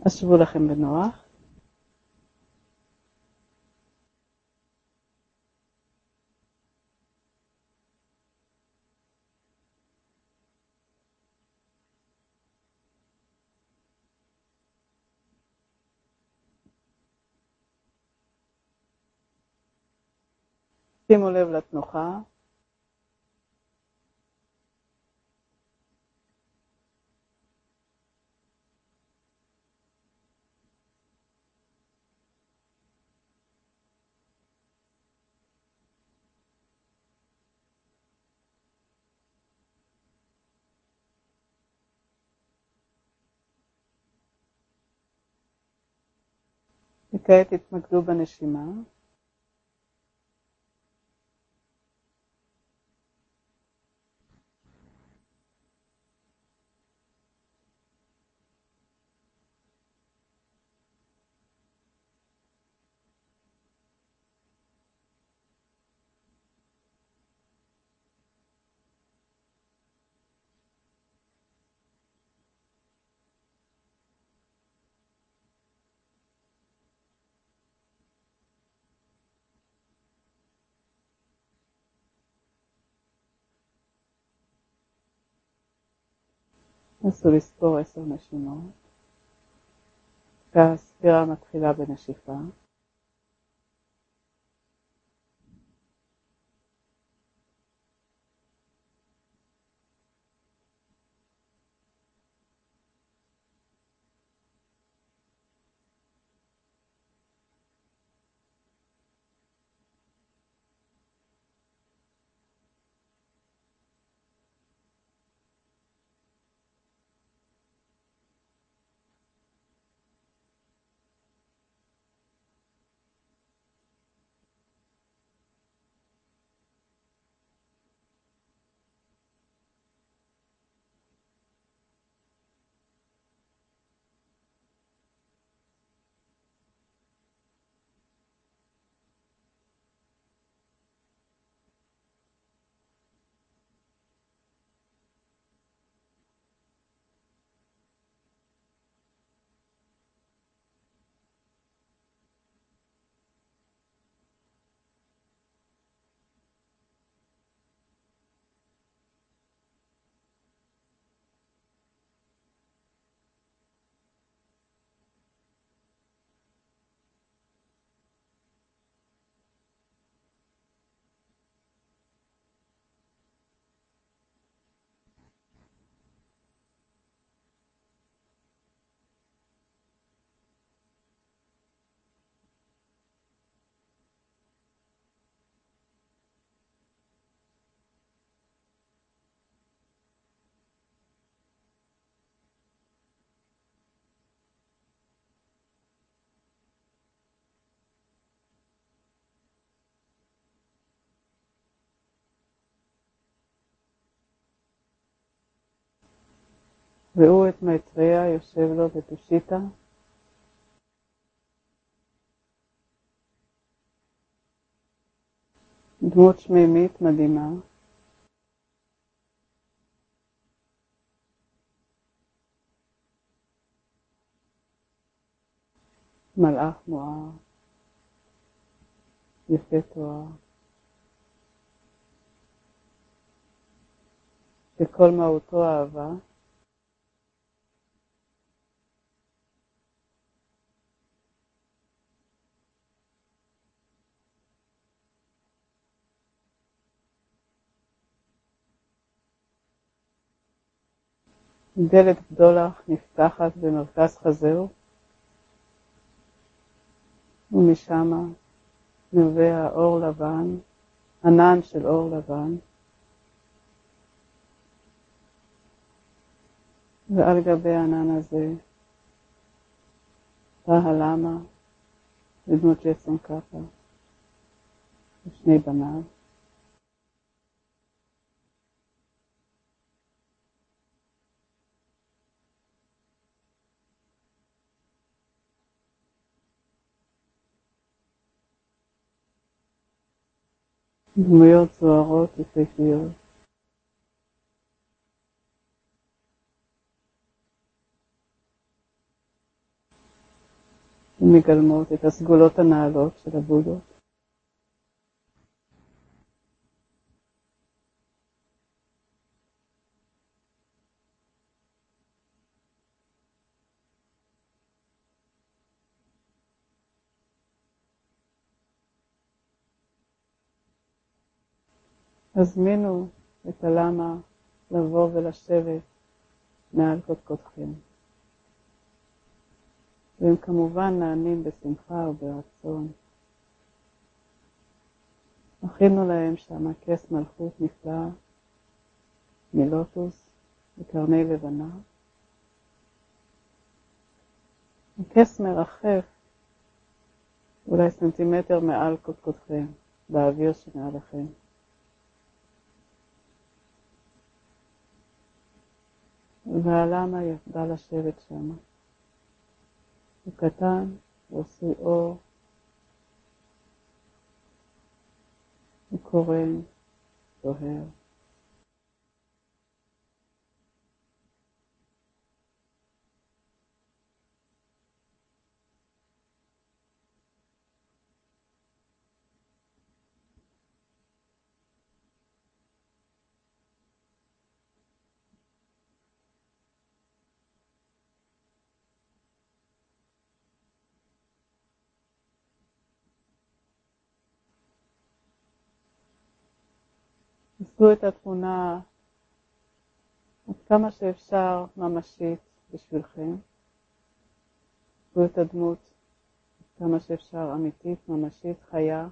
אז שבו לכם בנוח. שימו לב לתנוחה. וכעת תתמקדו בנשימה. נסו לספור 10 נשימות. והספירה מתחילה בנשיפה. ראו את מייטריה יושב לו בטושיטה. דמות שמימית מדהימה. מלאך מואר. יפה תואר. שכל מהותו אהבה. דלת גדולה נפתחת במרכז חזהו, ומשם נובע אור לבן, ענן של אור לבן, ועל גבי הענן הזה בא הלמה בדמות ג'סון קאפה ושני בניו. דמויות זוהרות יפהפיות. ומגלמות את הסגולות הנעלות של הבודות. הזמינו את הלמה לבוא ולשבת מעל קודקודכם. והם כמובן נענים בשמחה וברצון. הכינו להם שם כס מלכות נפלא מלוטוס וקרני לבנה. הכס מרחף אולי סנטימטר מעל קודקודכם, באוויר שמעליכם. והלמה בא לשבת שם. הוא קטן, הוא עשוי אור, הוא קורן, זוהר. עשו את התמונה עד כמה שאפשר ממשית בשבילכם. עשו את הדמות עד כמה שאפשר אמיתית, ממשית, חיה.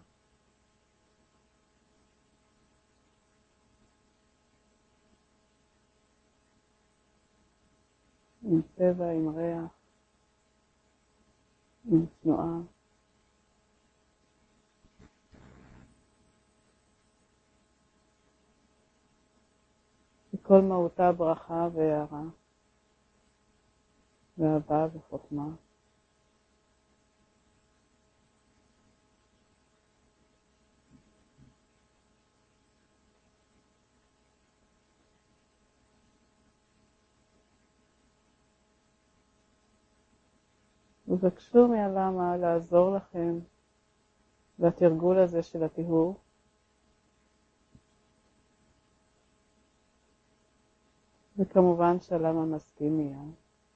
עם צבע, עם ריח, עם תנועה. כל מהותה ברכה והערה, ואהבה וחוכמה. ובקשו מהלמה לעזור לכם בתרגול הזה של הטיהור. וכמובן שהלמה מסכים מיד.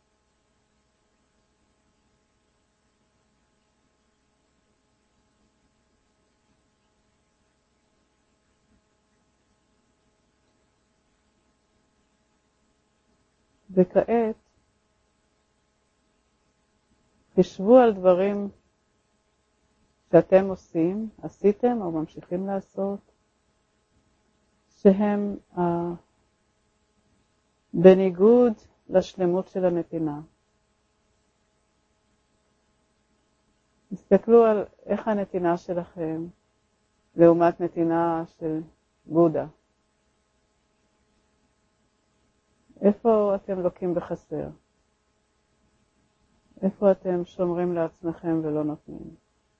וכעת תשבו על דברים שאתם עושים, עשיתם או ממשיכים לעשות, שהם בניגוד לשלמות של הנתינה. תסתכלו על איך הנתינה שלכם לעומת נתינה של בודה. איפה אתם לוקים בחסר? איפה אתם שומרים לעצמכם ולא נותנים?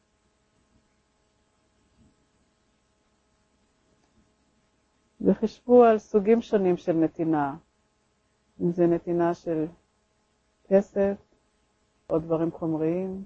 וחשבו על סוגים שונים של נתינה. אם זה נתינה של כסף או דברים חומריים,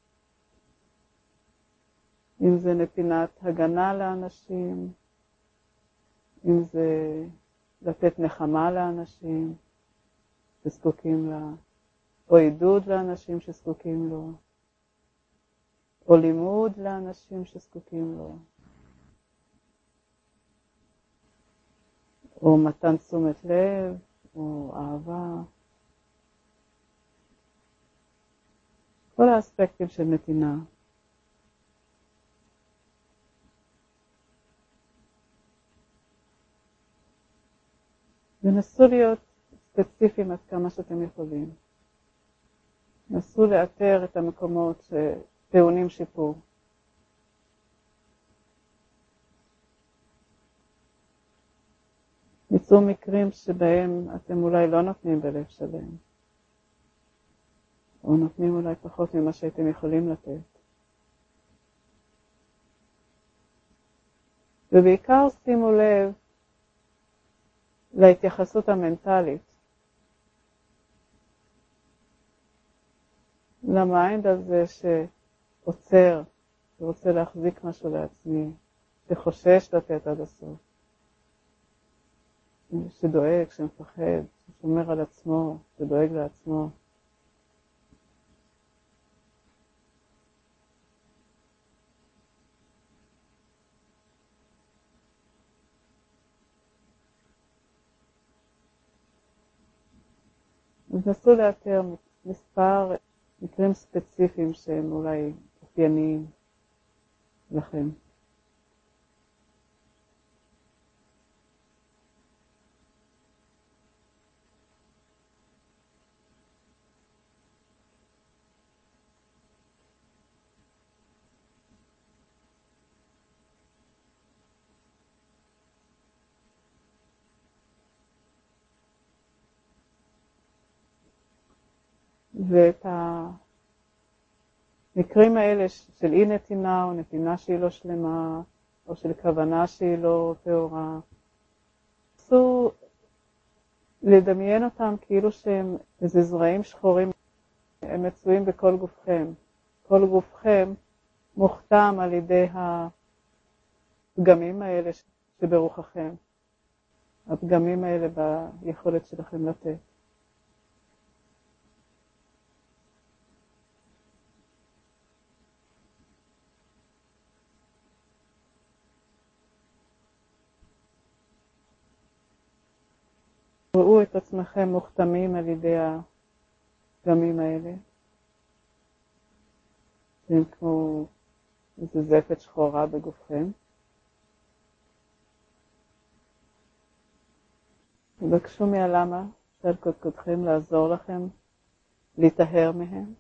אם זה נתינת הגנה לאנשים, אם זה לתת נחמה לאנשים שזקוקים לה, או עידוד לאנשים שזקוקים לו, או לימוד לאנשים שזקוקים לו, או מתן תשומת לב, או אהבה. כל האספקטים של נתינה. ונסו להיות ספציפיים עד כמה שאתם יכולים. נסו לאתר את המקומות שטעונים שיפור. מצאו מקרים שבהם אתם אולי לא נותנים בלב שלם, או נותנים אולי פחות ממה שהייתם יכולים לתת. ובעיקר שימו לב להתייחסות המנטלית. למיינד הזה שעוצר, שרוצה להחזיק משהו לעצמי, שחושש לתת עד הסוף, שדואג, שמפחד, ששומר על עצמו, שדואג לעצמו. אז נסו לאתר מספר מקרים ספציפיים שהם אולי אופייניים לכם. ואת המקרים האלה של אי נתינה או נתינה שהיא לא שלמה או של כוונה שהיא לא טהורה, נסו לדמיין אותם כאילו שהם איזה זרעים שחורים, הם מצויים בכל גופכם. כל גופכם מוכתם על ידי הפגמים האלה שברוחכם, הפגמים האלה ביכולת שלכם לתת. ראו את עצמכם מוכתמים על ידי הפגמים האלה, שהם כמו איזו זפת שחורה בגופכם. תבקשו מהלמה של קודקודכם לעזור לכם להיטהר מהם.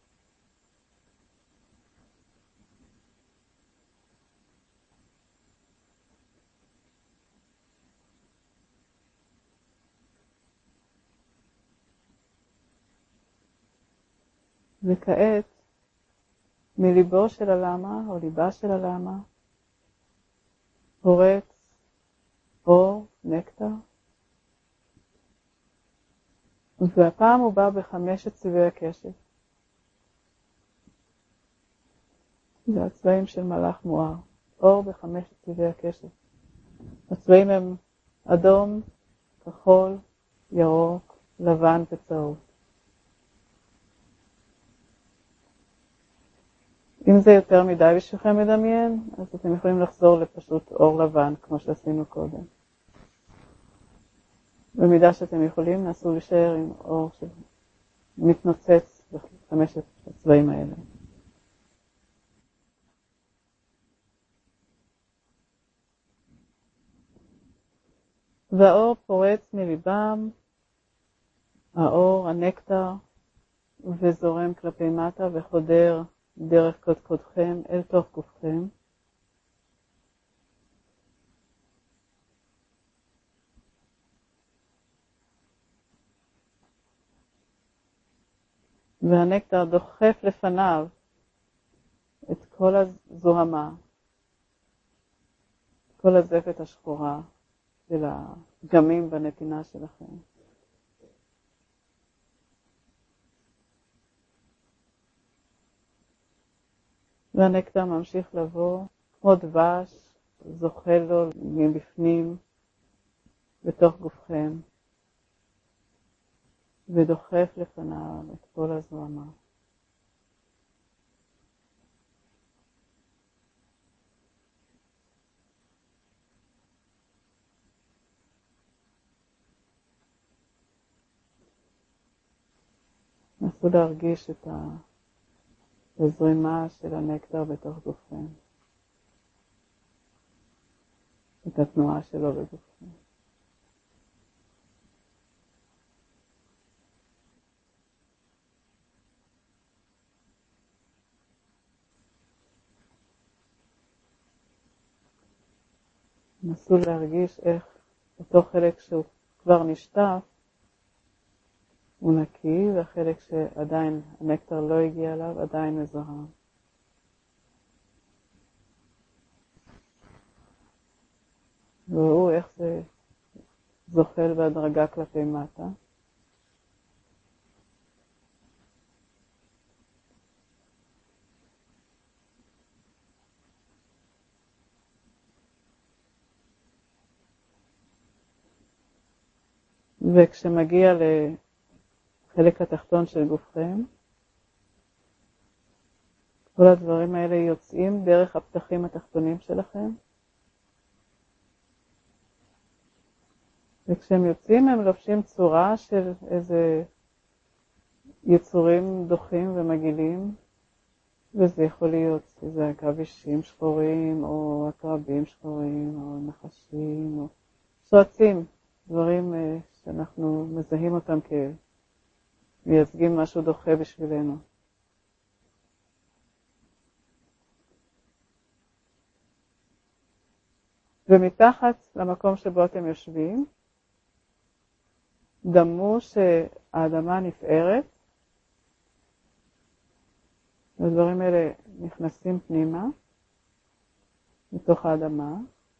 וכעת, מליבו של הלמה או ליבה של הלמה, פורץ אור, נקטר, והפעם הוא בא בחמשת צבעי הקשת. זה הצבעים של מלאך מואר, אור בחמשת צבעי הקשת. הצבעים הם אדום, כחול, ירוק, לבן וצהוב. אם זה יותר מדי בשבילכם מדמיין, אז אתם יכולים לחזור לפשוט אור לבן, כמו שעשינו קודם. במידה שאתם יכולים, נסו להישאר עם אור שמתנוצץ בחמשת הצבעים האלה. והאור פורץ מליבם, האור, הנקטר, וזורם כלפי מטה וחודר דרך קודקודכם אל תוך גופכם. והנקטר דוחף לפניו את כל הזוהמה, כל הזפת השחורה של הפגמים בנתינה שלכם. והנקטר ממשיך לבוא כמו דבש, זוחל לו מבפנים בתוך גופכם, ודוחף לפניו את כל הזוהמה. נסו להרגיש את הזרימה של הנקטר בתוך גופכם, את התנועה שלו בגופכם. נסו להרגיש איך אותו חלק שהוא כבר נשטף, הוא נקי, והחלק שעדיין הנקטר לא הגיע אליו עדיין מזוהם. וראו איך זה זוחל בהדרגה כלפי מטה. וכשמגיע לחלק התחתון של גופכם, כל הדברים האלה יוצאים דרך הפתחים התחתונים שלכם. וכשהם יוצאים הם לובשים צורה של איזה יצורים דוחים ומגעילים, וזה יכול להיות איזה עכבישים שחורים, או עקרבים שחורים, או נחשים, או שועצים, דברים שאנחנו מזהים אותם כמייצגים משהו דוחה בשבילנו. ומתחת למקום שבו אתם יושבים, דמו שהאדמה נפערת, והדברים האלה נכנסים פנימה, מתוך האדמה,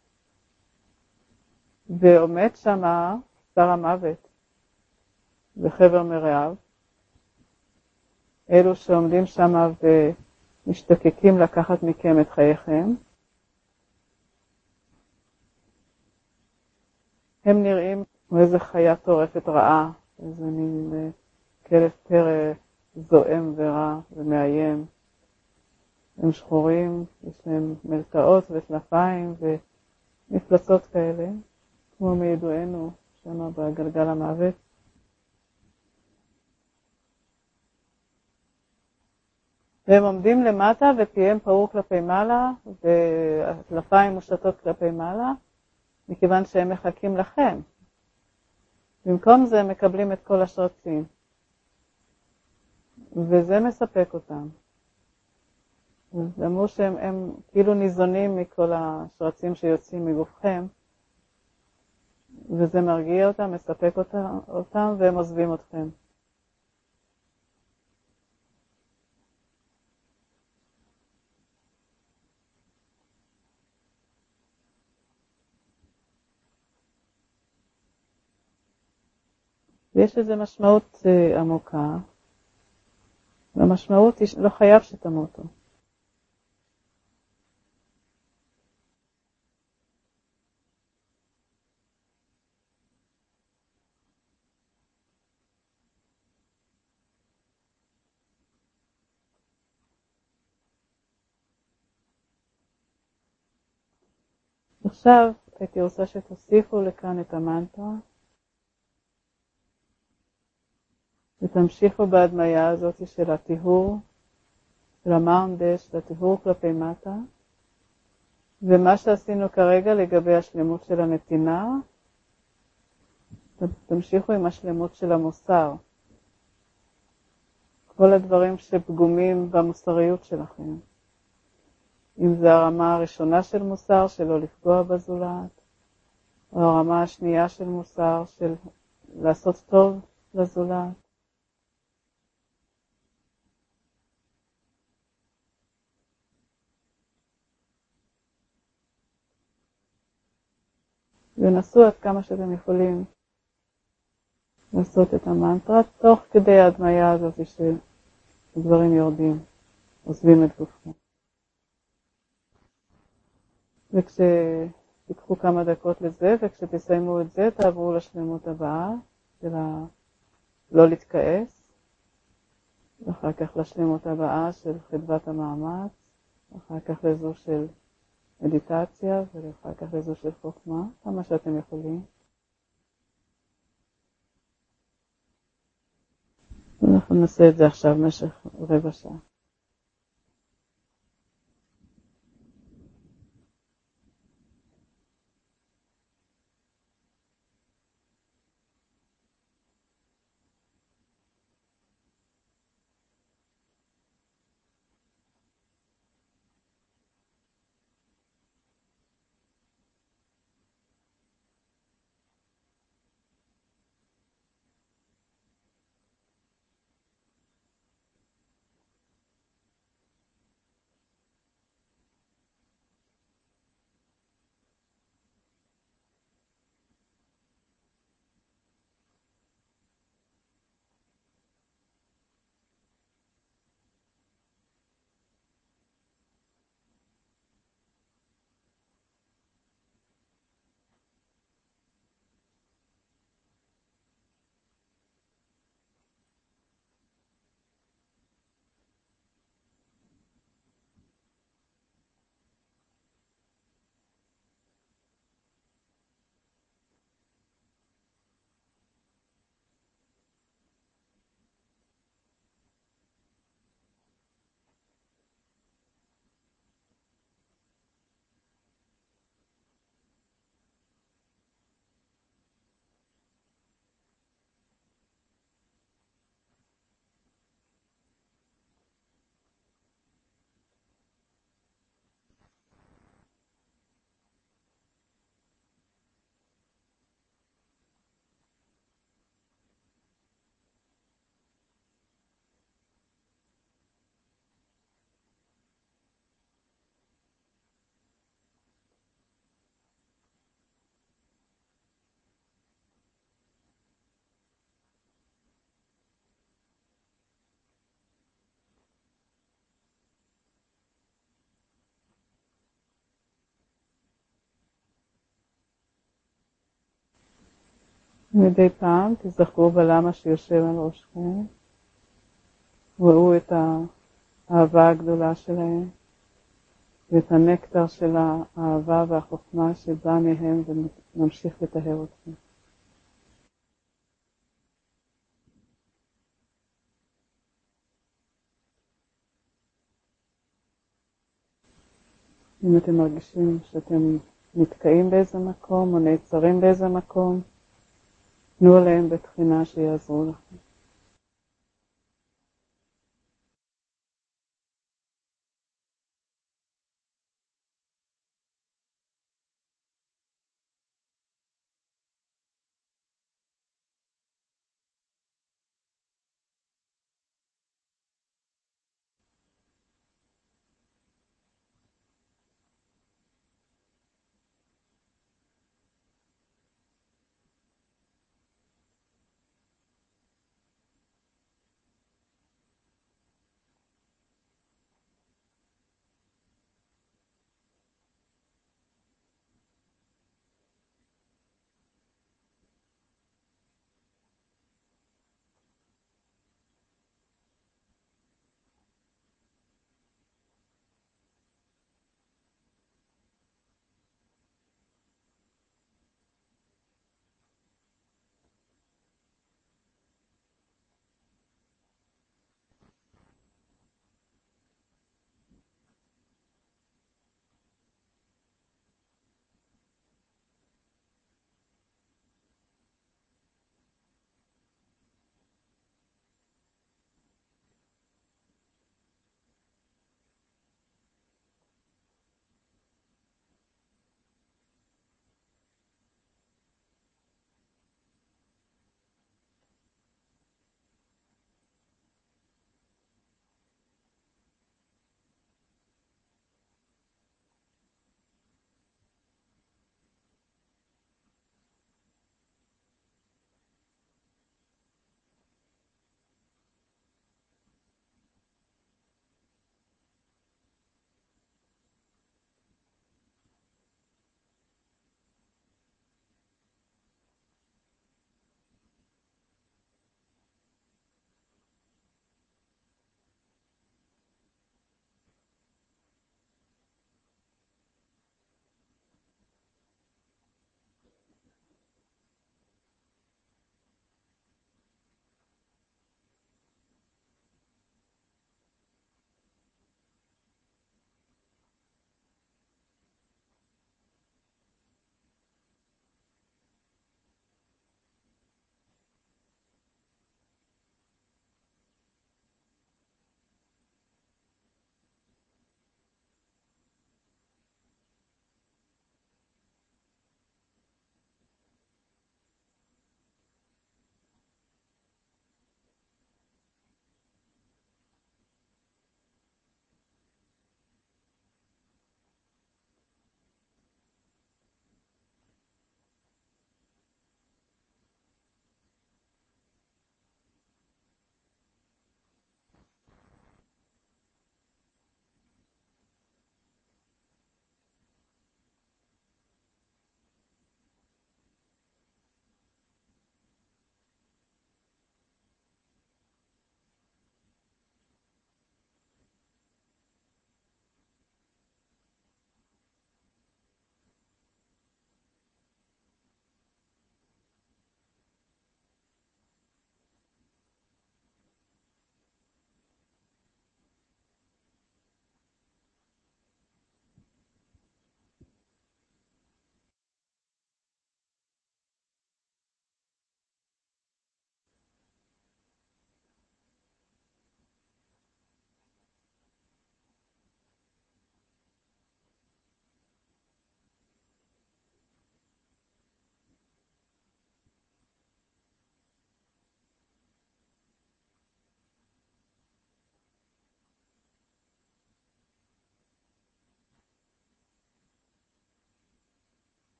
ועומד שם שר המוות וחבר מרעיו, אלו שעומדים שם ומשתוקקים לקחת מכם את חייכם. הם נראים כמו איזה חיה טורפת רעה, איזה מין כלב פרא זועם ורע ומאיים. הם שחורים, יש להם מלטעות וכנפיים ומפלצות כאלה, כמו מידוענו שם בגלגל המוות. והם עומדים למטה ופיהם פעור כלפי מעלה, והטלפיים מושטות כלפי מעלה, מכיוון שהם מחכים לכם. במקום זה הם מקבלים את כל השרצים. וזה מספק אותם. אמרו שהם כאילו ניזונים מכל השרצים שיוצאים מגופכם, וזה מרגיע אותם, מספק אותם, והם עוזבים אתכם. ויש איזו משמעות עמוקה, והמשמעות היא לא חייב שתמותו. עכשיו הייתי רוצה שתוסיפו לכאן את המנטרה, ותמשיכו בהדמיה הזאת של הטיהור, של המאונדה, של הטיהור כלפי מטה, ומה שעשינו כרגע לגבי השלמות של הנתינה, תמשיכו עם השלמות של המוסר. כל הדברים שפגומים במוסריות שלכם. אם זה הרמה הראשונה של מוסר, שלא לפגוע בזולת, או הרמה השנייה של מוסר, של לעשות טוב לזולת. ונסו עד כמה שאתם יכולים לעשות את המנטרה, תוך כדי ההדמיה הזאת שדברים יורדים, עוזבים את גופכם. וכשתיקחו כמה דקות לזה, וכשתסיימו את זה, תעברו לשלמות הבאה, של לא להתכעס, ואחר כך לשלמות הבאה של חדוות המאמץ, אחר כך לזו של מדיטציה, ואחר כך לזו של חוכמה, כמה שאתם יכולים. אנחנו נעשה את זה עכשיו במשך רבע שעה. מדי פעם תזכרו בלמה שיושב על ראשכם, ראו את האהבה הגדולה שלהם ואת הנקטר של האהבה והחוכמה שבא מהם ונמשיך לטהר אתכם. אם אתם מרגישים שאתם נתקעים באיזה מקום או נעצרים באיזה מקום, תנו להם בתחינה שיעזרו לכם.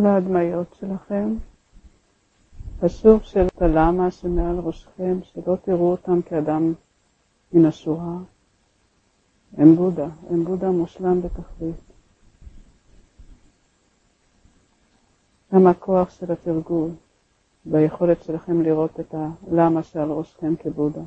כל ההדמיות שלכם. חשוב שאת הלמה שמעל ראשכם, שלא תראו אותם כאדם מן השורה. הם בודה, הם בודה מושלם בתכלית. גם הכוח של התרגול, ביכולת שלכם לראות את הלמה שעל ראשכם כבודה.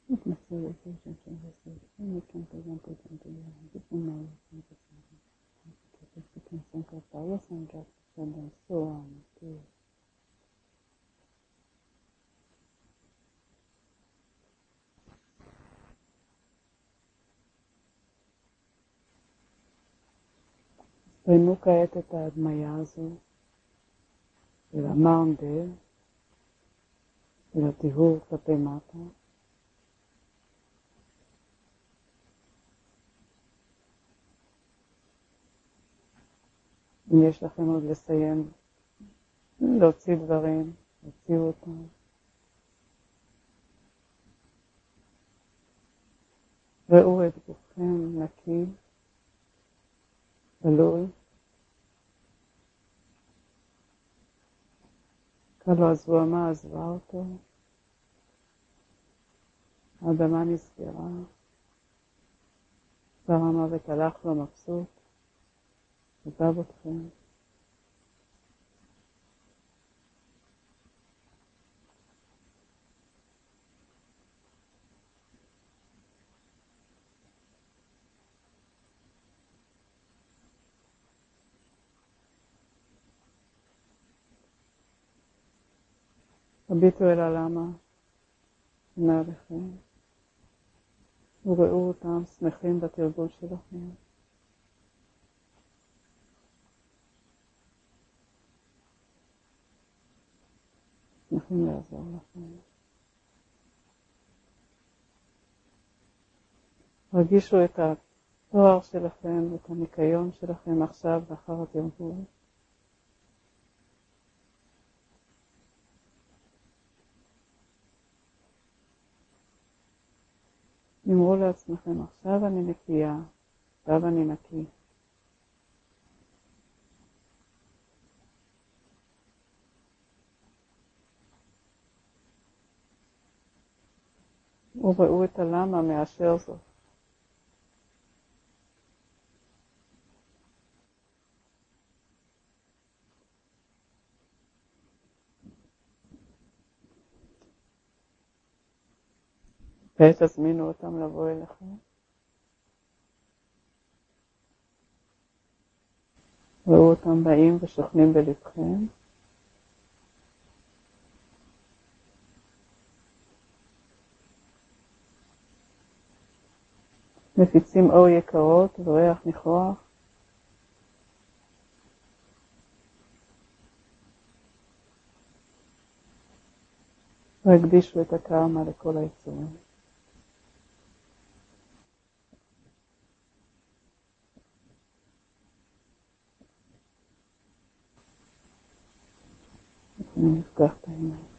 מתנצלת, אני כאן פגם פגם דיפומל, que sempre aparece um gato abençoando que נוקה את ההדמיה הזו של המאונדר, של הטיהור כלפי מטה. אם יש לכם עוד לסיים, להוציא דברים, להוציאו אותם. ראו את גופכם נקי, גלוי. כלו הזוהמה עזבה אותו, האדמה נסגרה, שר המוות הלך לו מבסוט, עזב אתכם. הביטו אל הלמה, אומר לכם, וראו אותם שמחים בתרגול שלכם. שמחים לעזור לכם. הרגישו את התואר שלכם, את הניקיון שלכם עכשיו לאחר התרגול. אמרו לעצמכם, עכשיו אני נקייה, עכשיו אני נקי. וראו את הלמה מאשר זאת. ותזמינו אותם לבוא אליכם. ראו אותם באים ושוכנים בלבכם. מפיצים אור יקרות וריח ניחוח. והקדישו את הקרמה לכל היצורים. אני נפתח את העיניים.